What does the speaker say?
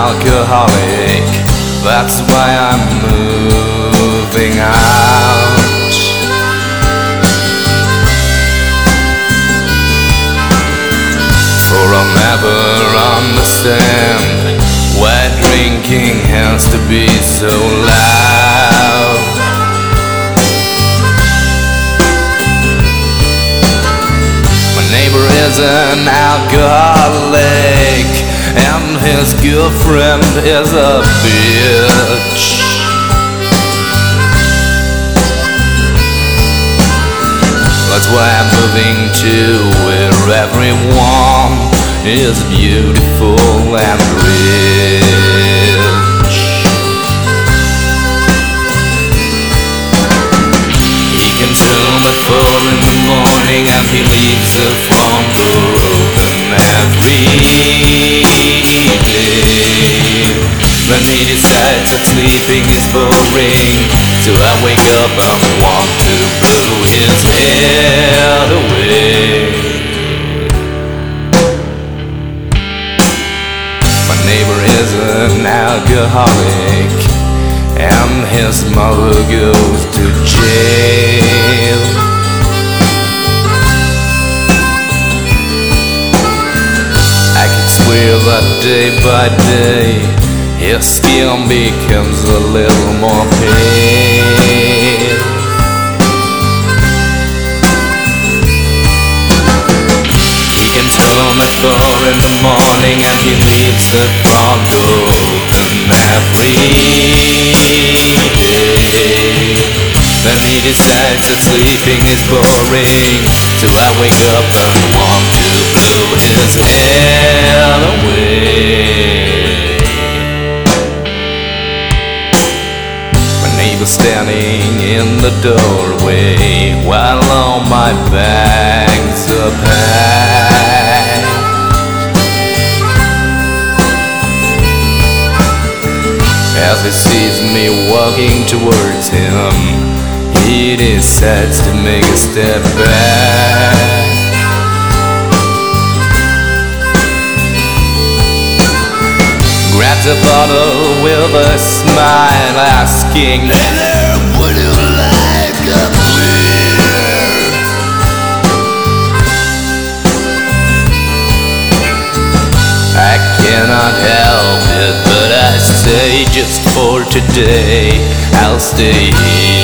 alcoholic. That's why I'm moving out. For I'll never understand why drinking has to be so loud. My neighbor is an alcoholic, and his girlfriend is a bitch. That's why I'm moving to where everyone is beautiful and rich. He comes home at 4 in the morning and he leaves the front door open every evening. Then he decides that sleeping is boring, so I wake up and want to blow his head away. My neighbor is an alcoholic, and his mother goes to jail. I could swear that day by day his skin becomes a little more pale. He comes home at 4 in the morning and he leaves the front door open every day. Then he decides that sleeping is boring, so I wake up and want to blow his head away. Standing in the doorway while all my bags are packed. As he sees me walking towards him, he decides to make a step back. Grabs a bottle with a smile, asking, "Neighbor, would you like a beer?" I cannot help it, but I say just for today I'll stay here.